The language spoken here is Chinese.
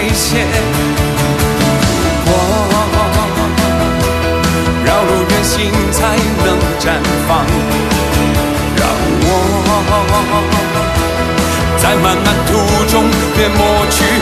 危险。我绕路远行才能绽放，让我在漫漫途中别抹去